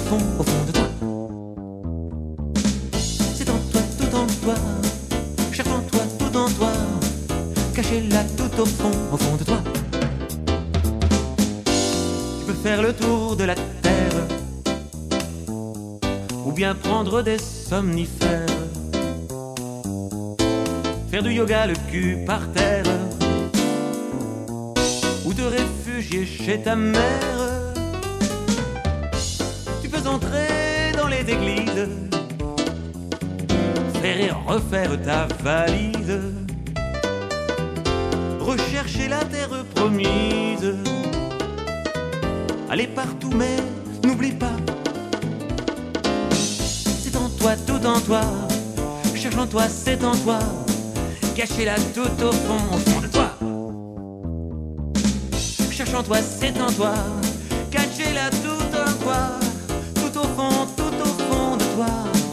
au fond de toi. C'est en toi, tout en toi, cherche en toi, tout en toi, cachée là tout au fond de toi. Tu peux faire le tour de la terre, ou bien prendre des somnifères, faire du yoga le cul par terre, ou te réfugier chez ta mère. Tu peux entrer dans les églises, faire et refaire ta valise, rechercher la terre promise, aller partout mais n'oublie pas, c'est en toi, tout en toi, cherche en toi, c'est en toi, caché là tout au fond de toi. Cherche en toi, c'est en toi, caché là tout en toi, tout au fond de toi.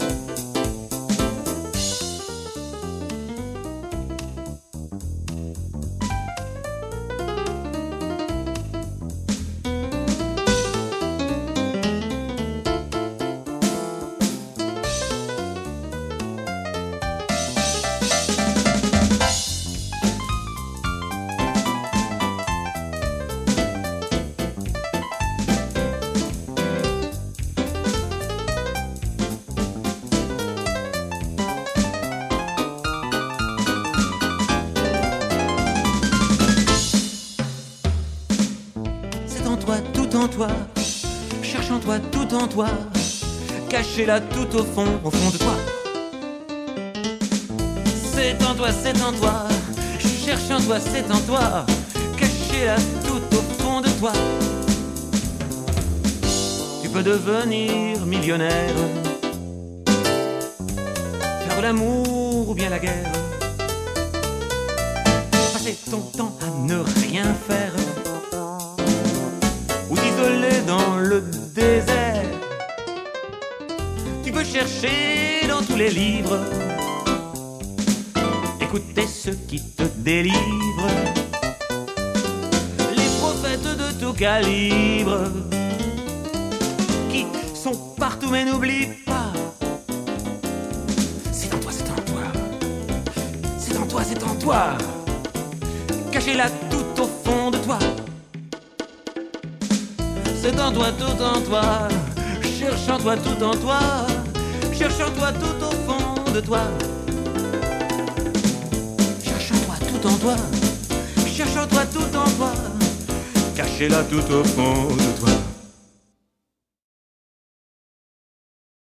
Toi, tout en toi, cherche en toi, tout en toi, caché là tout au fond de toi. C'est en toi, cherche en toi, c'est en toi, caché là tout au fond de toi. Tu peux devenir millionnaire, faire l'amour ou bien la guerre, passer ton temps à ne rien faire, ou t'isoler dans le désert. Tu peux chercher dans tous les livres, écouter ceux qui te délivrent, les prophètes de tout calibre, qui sont partout mais n'oublie pas, c'est en toi, c'est en toi, c'est en toi, c'est en toi, caché là tout au fond de toi. C'est en toi, tout en toi, cherche en toi, tout en toi, cherche en toi, tout au fond de toi. Cherche en toi, tout en toi, cherche en toi, tout en toi, caché là tout au fond de toi.